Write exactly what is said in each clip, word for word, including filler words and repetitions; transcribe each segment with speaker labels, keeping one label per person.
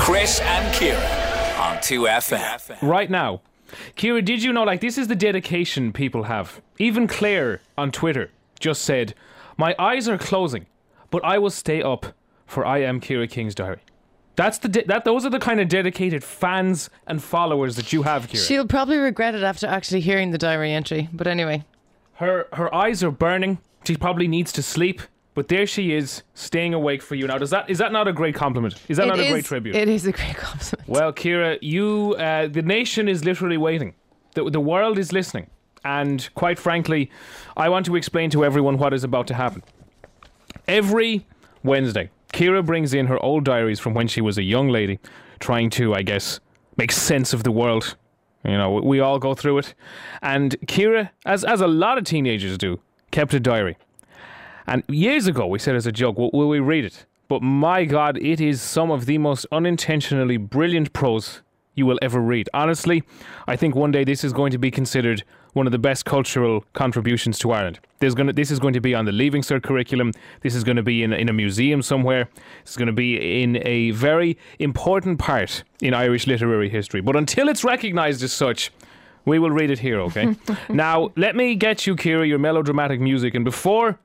Speaker 1: Chris and Ciara on two F M.
Speaker 2: Right now, Ciara, did you know, like, this is the dedication people have. Even Claire on Twitter just said, my eyes are closing, but I will stay up for I Am Ciara King's Diary. That's the de- that. Those are the kind of dedicated fans and followers that you have, Ciara.
Speaker 3: She'll probably regret it after actually hearing the diary entry. But anyway,
Speaker 2: her her eyes are burning. She probably needs to sleep, but there she is, staying awake for you now. Does that is that not a great compliment? Is that
Speaker 3: it
Speaker 2: not
Speaker 3: is,
Speaker 2: a great tribute?
Speaker 3: It is a great compliment.
Speaker 2: Well, Ciara, you uh, the nation is literally waiting. The the world is listening, and quite frankly, I want to explain to everyone what is about to happen. Every Wednesday, Ciara brings in her old diaries from when she was a young lady, trying to, I guess, make sense of the world. You know, we all go through it. And Ciara, as as a lot of teenagers do, kept a diary. And years ago, we said as a joke, will, will we read it? But my God, it is some of the most unintentionally brilliant prose you will ever read. Honestly, I think one day this is going to be considered one of the best cultural contributions to Ireland. There's gonna, this is going to be on the Leaving Cert curriculum. This is going to be in, in a museum somewhere. It's going to be in a very important part in Irish literary history. But until it's recognised as such, we will read it here, okay? Now, let me get you, Ciara, your melodramatic music. And before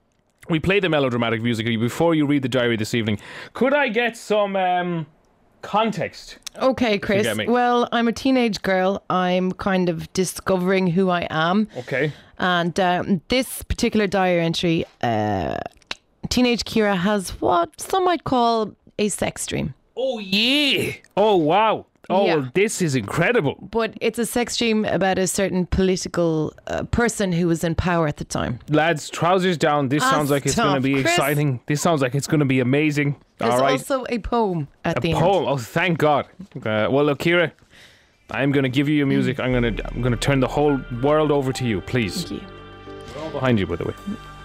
Speaker 2: we play the melodramatic music, before you read the diary this evening, could I get some um, context?
Speaker 3: Okay, Chris. Well, I'm a teenage girl. I'm kind of discovering who I am.
Speaker 2: Okay.
Speaker 3: And um, this particular diary entry, uh, teenage Ciara has what some might call a sex dream.
Speaker 2: Oh, yeah. Oh, wow. Oh,
Speaker 3: yeah.
Speaker 2: Well, this is incredible.
Speaker 3: But it's a sex dream about a certain political uh, person who was in power at the time.
Speaker 2: Lads, trousers down. This
Speaker 3: Ah,
Speaker 2: sounds like it's going to be
Speaker 3: Chris.
Speaker 2: exciting. This sounds like it's going to be amazing.
Speaker 3: There's
Speaker 2: All right.
Speaker 3: also a poem at
Speaker 2: a
Speaker 3: the
Speaker 2: poem.
Speaker 3: end.
Speaker 2: Oh, thank God. Uh, well, look, Ciara, I'm going to give you your music.
Speaker 3: Mm.
Speaker 2: I'm going to I'm going to turn the whole world over to you, please.
Speaker 3: Thank you.
Speaker 2: We're all behind you, by the way.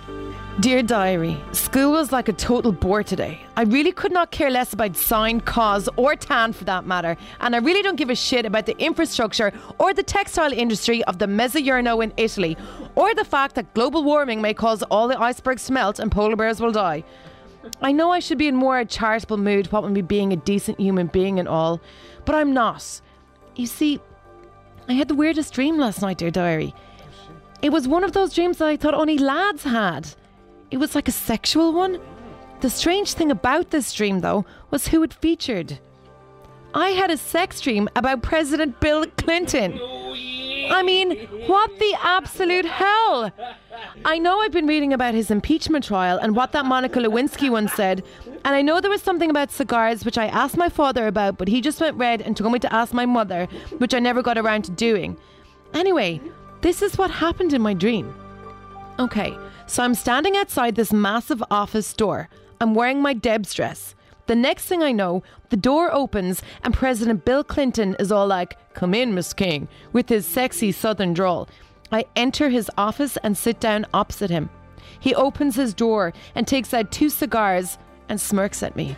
Speaker 3: Dear Diary, school was like a total bore today. I really could not care less about sign, cause or tan for that matter, and I really don't give a shit about the infrastructure or the textile industry of the Mezzogiorno in Italy, or the fact that global warming may cause all the icebergs to melt and polar bears will die. I know I should be in more a charitable mood, what with me being a decent human being and all, but I'm not. You see, I had the weirdest dream last night, dear Diary. It was one of those dreams that I thought only lads had. It was like a sexual one. The strange thing about this dream, though, was who it featured. I had a sex dream about President Bill Clinton. I mean, what the absolute hell? I know I've been reading about his impeachment trial and what that Monica Lewinsky once said, and I know there was something about cigars which I asked my father about, but he just went red and told me to ask my mother, which I never got around to doing. Anyway, this is what happened in my dream. Okay, so I'm standing outside this massive office door. I'm wearing my Deb's dress. The next thing I know, the door opens and President Bill Clinton is all like, "Come in, Miss King," with his sexy southern drawl. I enter his office and sit down opposite him. He opens his drawer and takes out two cigars and smirks at me.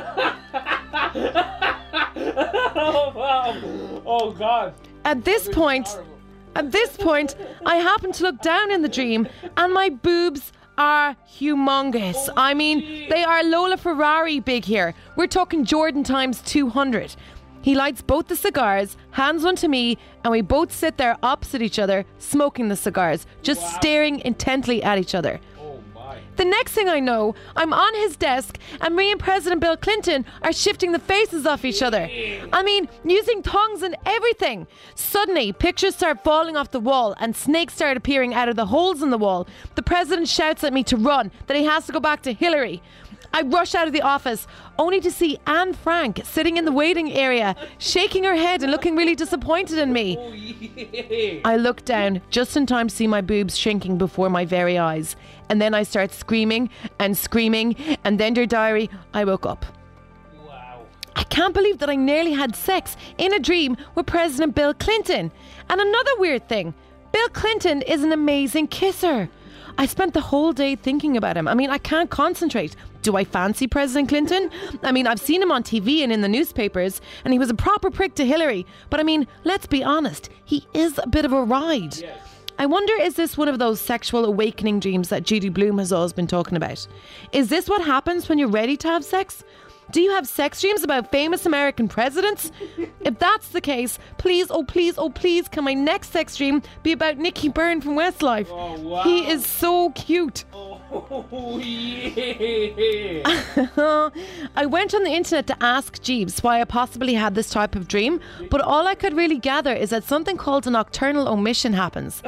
Speaker 2: Oh, wow. Oh, God.
Speaker 3: At this point, at this point, I happen to look down in the dream and my boobs are humongous. I mean, they are Lola Ferrari big here. We're talking Jordan times two hundred. He lights both the cigars, hands one to me, and we both sit there opposite each other, smoking the cigars, just wow. staring intently at each other.
Speaker 2: Oh my.
Speaker 3: The next thing I know, I'm on his desk, and me and President Bill Clinton are shifting the faces off each other. I mean, using tongues and everything. Suddenly, pictures start falling off the wall, and snakes start appearing out of the holes in the wall. The president shouts at me to run, that he has to go back to Hillary. I rush out of the office, only to see Anne Frank sitting in the waiting area, shaking her head and looking really disappointed in me.
Speaker 2: Oh, yeah.
Speaker 3: I look down just in time to see my boobs shrinking before my very eyes. And then I start screaming and screaming, and then, dear Diary, I woke up.
Speaker 2: Wow.
Speaker 3: I can't believe that I nearly had sex in a dream with President Bill Clinton. And another weird thing, Bill Clinton is an amazing kisser. I spent the whole day thinking about him. I mean, I can't concentrate. Do I fancy President Clinton? I mean, I've seen him on T V and in the newspapers, and he was a proper prick to Hillary. But I mean, let's be honest, he is a bit of a ride.
Speaker 2: Yes.
Speaker 3: I wonder, is this one of those sexual awakening dreams that Judy Blume has always been talking about? Is this what happens when you're ready to have sex? Do you have sex dreams about famous American presidents? If that's the case, please, oh please, oh please, can my next sex dream be about Nicky Byrne from Westlife?
Speaker 2: Oh, wow.
Speaker 3: He is so cute.
Speaker 2: Oh, yeah.
Speaker 3: I went on the internet to ask Jeeves why I possibly had this type of dream, but all I could really gather is that something called a nocturnal omission happens.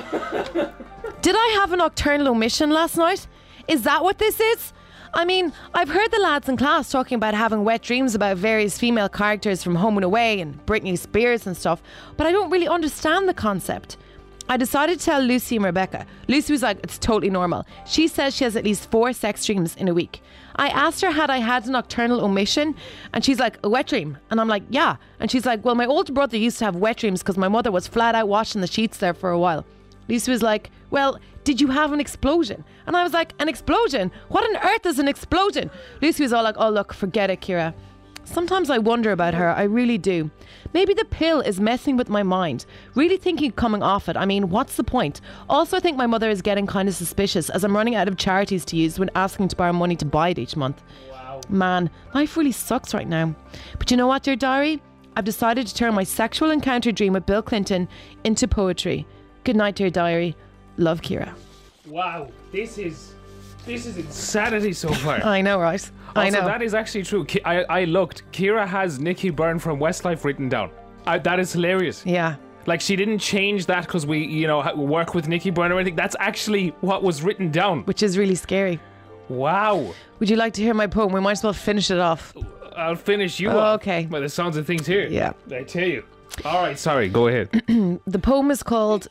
Speaker 3: Did I have a nocturnal omission last night? Is that what this is? I mean, I've heard the lads in class talking about having wet dreams about various female characters from Home and Away and Britney Spears and stuff, but I don't really understand the concept. I decided to tell Lucy and Rebecca. Lucy was like, it's totally normal. She says she has at least four sex dreams in a week. I asked her had I had a nocturnal omission, and she's like, a wet dream? And I'm like, yeah. And she's like, well, my older brother used to have wet dreams because my mother was flat out washing the sheets there for a while. Lucy was like, well, did you have an explosion? And I was like, an explosion? What on earth is an explosion? Lucy was all like, oh, look, forget it, Ciara. Sometimes I wonder about her, I really do. Maybe the pill is messing with my mind. Really thinking of coming off it. I mean, what's the point? Also, I think my mother is getting kind of suspicious as I'm running out of charities to use when asking to borrow money to buy it each month.
Speaker 2: Wow.
Speaker 3: Man, life really sucks right now. But you know what, dear diary? I've decided to turn my sexual encounter dream with Bill Clinton into poetry. Good night, dear diary. Love, Ciara.
Speaker 2: Wow, this is this is insanity so far.
Speaker 3: I know, right? I
Speaker 2: Also,
Speaker 3: know.
Speaker 2: that is actually true. Ki- I, I looked. Ciara has Nicky Byrne from Westlife written down. I, that is hilarious.
Speaker 3: Yeah.
Speaker 2: Like, she didn't change that because we, you know, ha- work with Nicky Byrne or anything. That's actually what was written down.
Speaker 3: Which is really scary.
Speaker 2: Wow.
Speaker 3: Would you like to hear my poem? We might as well finish it off.
Speaker 2: I'll finish you
Speaker 3: Oh,
Speaker 2: off.
Speaker 3: okay.
Speaker 2: By the sounds of things here.
Speaker 3: Yeah.
Speaker 2: I tell you. All right, sorry. Go ahead.
Speaker 3: The poem is called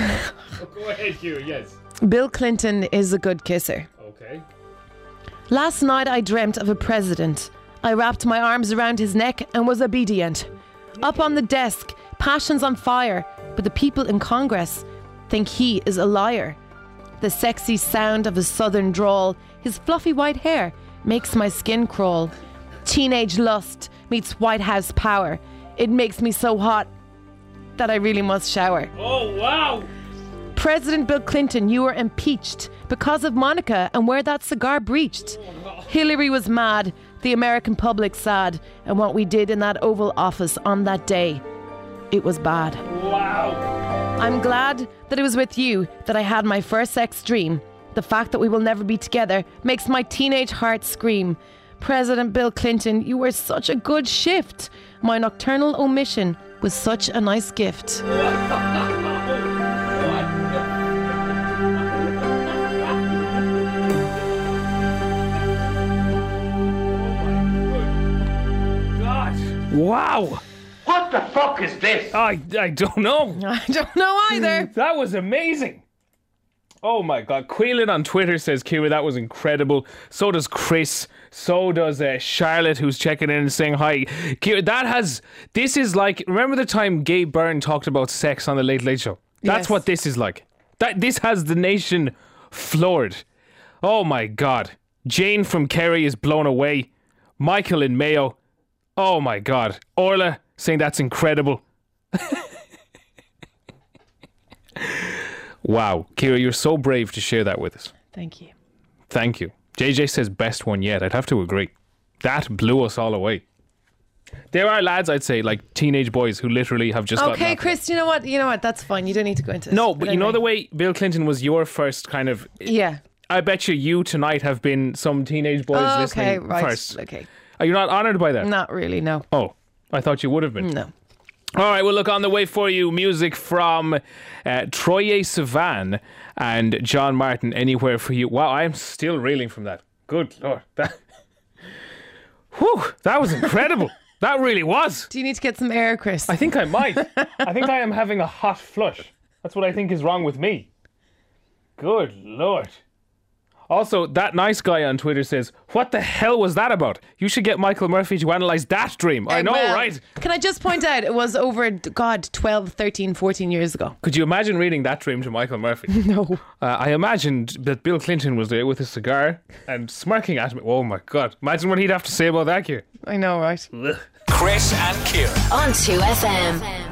Speaker 2: Go ahead, Ciara. Yes.
Speaker 3: Bill Clinton is a Good Kisser.
Speaker 2: Okay.
Speaker 3: Last night I dreamt of a president. I wrapped my arms around his neck and was obedient. Up on the desk, passions on fire, but the people in Congress think he is a liar. The sexy sound of his southern drawl, his fluffy white hair, makes my skin crawl. Teenage lust meets White House power. It makes me so hot that I really must shower.
Speaker 2: Oh, wow.
Speaker 3: President Bill Clinton, you were impeached because of Monica and where that cigar breached. Hillary was mad, the American public sad, and what we did in that Oval Office on that day, it was bad.
Speaker 2: Wow.
Speaker 3: I'm glad that it was with you that I had my first sex dream. The fact that we will never be together makes my teenage heart scream. President Bill Clinton, you were such a good shift. My nocturnal omission was such a nice gift.
Speaker 2: Wow.
Speaker 1: What the fuck is this?
Speaker 2: I, I don't know.
Speaker 3: I don't know either.
Speaker 2: That was amazing. Oh my God. Queelan on Twitter says, Ciara, that was incredible. So does Chris. So does uh, Charlotte, who's checking in and saying hi. Ciara, that has, this is like, remember the time Gabe Byrne talked about sex on the Late Late Show? That's
Speaker 3: Yes.
Speaker 2: what this is like. That This has the nation floored. Oh my God. Jane from Kerry is blown away. Michael in Mayo. Oh my God. Orla saying that's incredible. Wow. Ciara, you're so brave to share that with us.
Speaker 3: Thank you.
Speaker 2: Thank you. J J says best one yet. I'd have to agree. That blew us all away. There are lads, I'd say, like teenage boys who literally have just got
Speaker 3: Okay,
Speaker 2: knocked
Speaker 3: Chris, you know what? You know what? That's fine. You don't need to go into
Speaker 2: out.
Speaker 3: this.
Speaker 2: No, but you know
Speaker 3: anyway.
Speaker 2: the way Bill Clinton was your first kind of...
Speaker 3: Yeah.
Speaker 2: I bet you you tonight have been some teenage boys
Speaker 3: Oh,
Speaker 2: listening
Speaker 3: okay, right.
Speaker 2: first.
Speaker 3: Okay.
Speaker 2: Are you not honoured by that?
Speaker 3: Not really, no.
Speaker 2: Oh, I thought you would have been.
Speaker 3: No.
Speaker 2: All right, well, look, on the way for you, music from uh, Troye Sivan and John Martin, Anywhere for You. Wow, I'm still reeling from that. Good Lord. That, whew, that was incredible. That really was.
Speaker 3: Do you need to get some air, Chris?
Speaker 2: I think I might. I think I am having a hot flush. That's what I think is wrong with me. Good Lord. Also, that nice guy on Twitter says, what the hell was that about? You should get Michael Murphy to analyse that dream. I
Speaker 3: Uh,
Speaker 2: know,
Speaker 3: well,
Speaker 2: right?
Speaker 3: Can I just point out, it was over, God, twelve, thirteen, fourteen years ago.
Speaker 2: Could you imagine reading that dream to Michael Murphy?
Speaker 3: No.
Speaker 2: Uh, I imagined that Bill Clinton was there with a cigar and smirking at me. Oh my God. Imagine what he'd have to say about that, Ciara.
Speaker 3: I know, right?
Speaker 1: Chris and Ciara.
Speaker 4: On two F M.